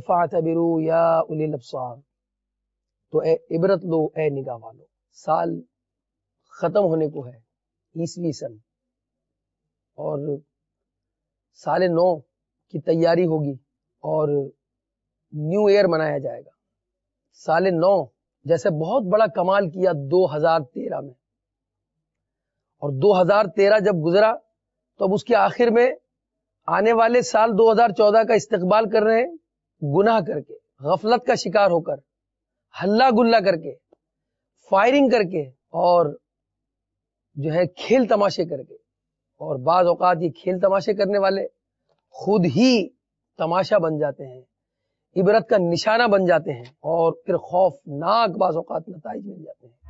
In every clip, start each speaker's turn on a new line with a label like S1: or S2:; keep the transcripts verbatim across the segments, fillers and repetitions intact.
S1: فاعتبروا یا اولی الابصار، تو اے عبرت لو اے نگاہ والو. سال ختم ہونے کو ہے، عیسوی سن، اور سال نو کی تیاری ہوگی اور نیو ایئر منایا جائے گا. سال نو جیسے بہت بڑا کمال کیا دو ہزار تیرہ میں، اور دو ہزار تیرہ جب گزرا تو اب اس کے آخر میں آنے والے سال دو ہزار چودہ کا استقبال کر رہے ہیں، گناہ کر کے، غفلت کا شکار ہو کر، ہلا گلا کر کے، فائرنگ کر کے، اور جو ہے کھیل تماشے کر کے. اور بعض اوقات یہ کھیل تماشے کرنے والے خود ہی تماشا بن جاتے ہیں، عبرت کا نشانہ بن جاتے ہیں، اور پھر خوفناک بعض اوقات نتائج مل جاتے ہیں.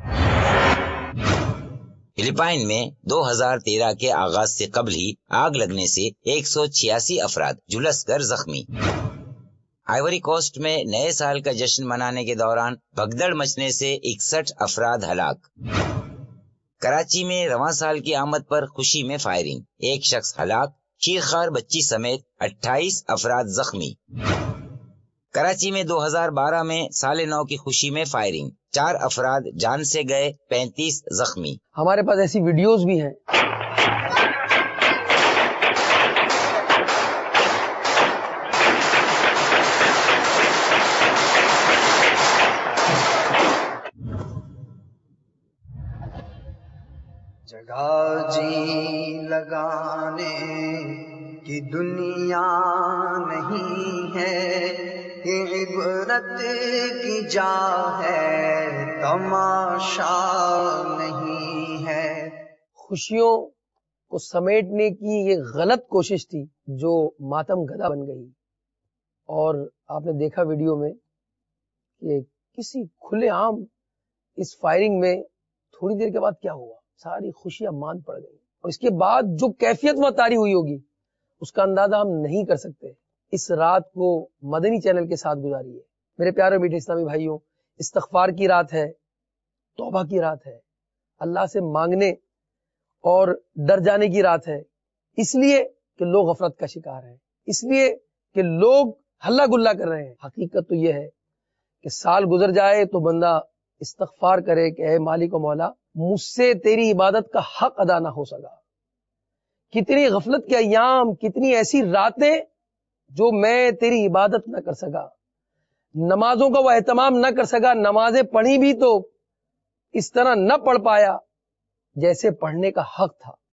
S2: فلپائن میں دو ہزار تیرہ کے آغاز سے قبل ہی آگ لگنے سے ایک سو چھیاسی افراد جھلس کر زخمی. آئیوری کوسٹ میں نئے سال کا جشن منانے کے دوران بھگدڑ مچنے سے اکسٹھ افراد ہلاک. کراچی میں رواں سال کی آمد پر خوشی میں فائرنگ، ایک شخص ہلاک، شیرخوار بچی سمیت اٹھائیس افراد زخمی. کراچی میں دو ہزار بارہ میں سال نو کی خوشی میں فائرنگ، چار افراد جان سے گئے، پینتیس زخمی.
S1: ہمارے پاس ایسی ویڈیوز بھی ہیں.
S3: جگہ جی لگانے کی دنیا نہیں ہے، یہ عبرت کی جا ہے، تماشا نہیں ہے.
S1: خوشیوں کو سمیٹنے کی یہ غلط کوشش تھی جو ماتم گدا بن گئی. اور آپ نے دیکھا ویڈیو میں کہ کسی کھلے عام اس فائرنگ میں تھوڑی دیر کے بعد کیا ہوا، ساری خوشیاں ماند پڑ گئی، اور اس کے بعد جو کیفیت وہاں طاری ہوئی ہوگی اس کا اندازہ ہم نہیں کر سکتے. اس رات کو مدنی چینل کے ساتھ گزاری ہے. میرے پیارے میٹھے اسلامی بھائیوں، استغفار کی رات ہے، توبہ کی رات ہے، اللہ سے مانگنے اور ڈر جانے کی رات ہے. اس لیے کہ لوگ غفلت کا شکار ہیں، اس لیے کہ لوگ ہلا گلا کر رہے ہیں. حقیقت تو یہ ہے کہ سال گزر جائے تو بندہ استغفار کرے کہ اے مالک و مولا، مجھ سے تیری عبادت کا حق ادا نہ ہو سکا. کتنی غفلت کے ایام، کتنی ایسی راتیں جو میں تیری عبادت نہ کر سکا، نمازوں کا وہ اہتمام نہ کر سکا. نمازیں پڑھی بھی تو اس طرح نہ پڑھ پایا جیسے پڑھنے کا حق تھا.